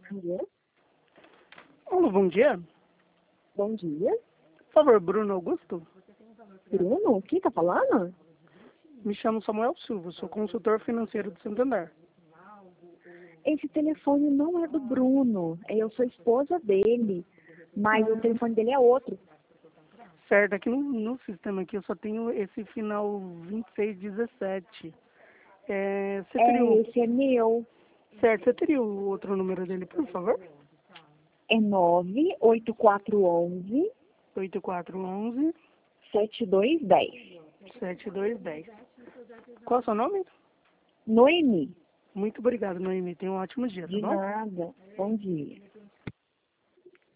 Bom dia. Alô, bom dia. Bom dia. Por favor, Bruno Augusto? Bruno, quem tá falando? Me chamo Samuel Silva, sou consultor financeiro do Santander. Esse telefone não é do Bruno. Eu sou esposa dele. Mas o telefone dele é outro. Certo, aqui no sistema aqui eu só tenho esse final 2617. Você teria Esse é meu. certo, você teria o outro número dele, por favor? É 98411 8411 7210. 7210. Qual é o seu nome? Noemi. Muito obrigado, Noemi. Tenha um ótimo dia, tá De bom? nada. Bom dia.